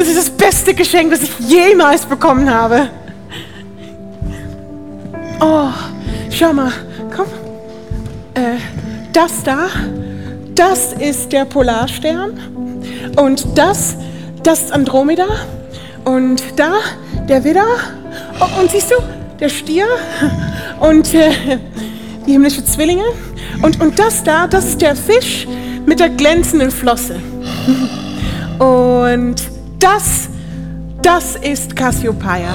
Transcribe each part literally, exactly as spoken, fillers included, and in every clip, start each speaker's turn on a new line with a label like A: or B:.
A: ist das beste Geschenk, das ich jemals bekommen habe. Oh, schau mal, komm. Äh, das da, das ist der Polarstern. Und das, das ist Andromeda. Und da, der Widder. Oh, und siehst du, der Stier. Und äh, die himmlische Zwillinge. Und, und das da, das ist der Fisch mit der glänzenden Flosse. Und das, das ist Cassiopeia.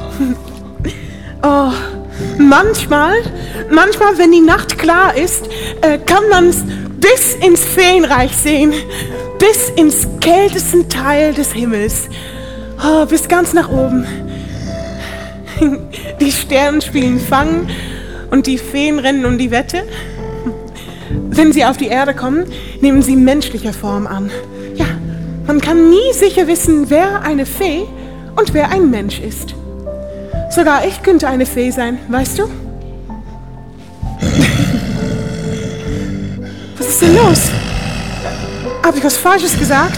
A: Oh, manchmal, manchmal, wenn die Nacht klar ist, äh, kann man es bis ins Feenreich sehen, bis ins kältesten Teil des Himmels, oh, bis ganz nach oben. Die Sterne spielen Fang und die Feen rennen um die Wette. Wenn sie auf die Erde kommen, nehmen sie menschliche Form an. Ja, man kann nie sicher wissen, wer eine Fee und wer ein Mensch ist. Sogar ich könnte eine Fee sein, weißt du? Was ist denn los? Habe ich was Falsches gesagt?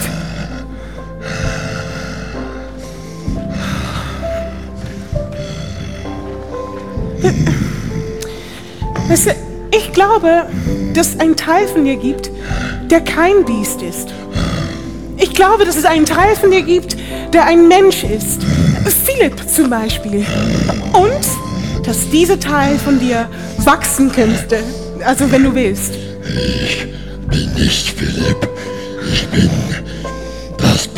A: Weißt du, ich glaube, dass es einen Teil von dir gibt, der kein Biest ist. Ich glaube, dass es einen Teil von dir gibt, der ein Mensch ist. Philipp zum Beispiel. Und dass dieser Teil von dir wachsen könnte. Also wenn du willst.
B: Ich bin nicht Philipp. Ich bin das